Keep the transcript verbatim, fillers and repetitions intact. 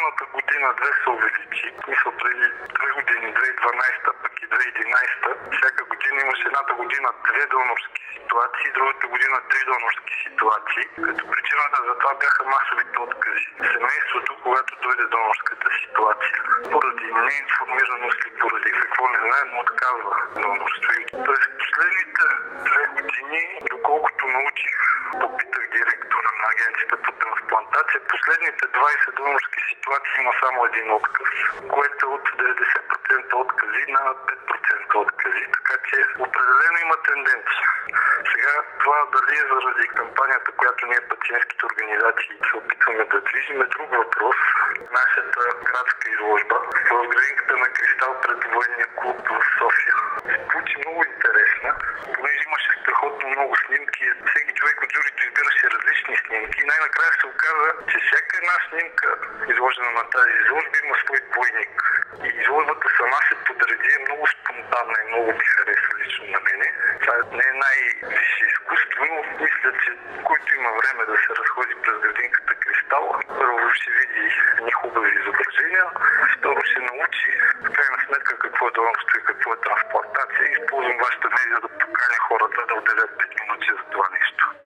миналата година две се увеличи. Мисля, преди две години, две хиляди и дванадесета, пък и две хиляди и единадесета, всяка година имаше едната година две донорски ситуации, другата година три донорски ситуации, като причината за това бяха масовите откази. Семейството, когато дойде донорската ситуация, поради неинформираност или поради какво не знаем, отказва донорство. През последните две години, доколкото научих, попитах директора на агенцията по трансплантация, последните двадесет донорски ситуации има само един отказ, което е от деветдесет процента откази на пет процента откази, така че определено има тенденция. Сега това дали е заради кампанията, която ние пациентските организации се опитваме да движим, е друг въпрос. Нашата градска изложба в градинката на Кристал пред военния клуб в София се получи много интересна, понеже имаше страхотно много снимки. Всеки човек от журито избираше различни снимки и най-накрая се оказа, че всяка една снимка, изложена на тази изложба, има свой двойник. И изложбата сама се подреди, е много спонтанна и много ми хареса лично на мене. Това не е най-висше изкуство, но мисля, че който има време да се разходи през градинката Кристал, първо ще види едни хубави изображения, второ ще научи в крайна сметка какво е донорство и какво е трансплантация. Използвам вашата медия да поканя хората да отделят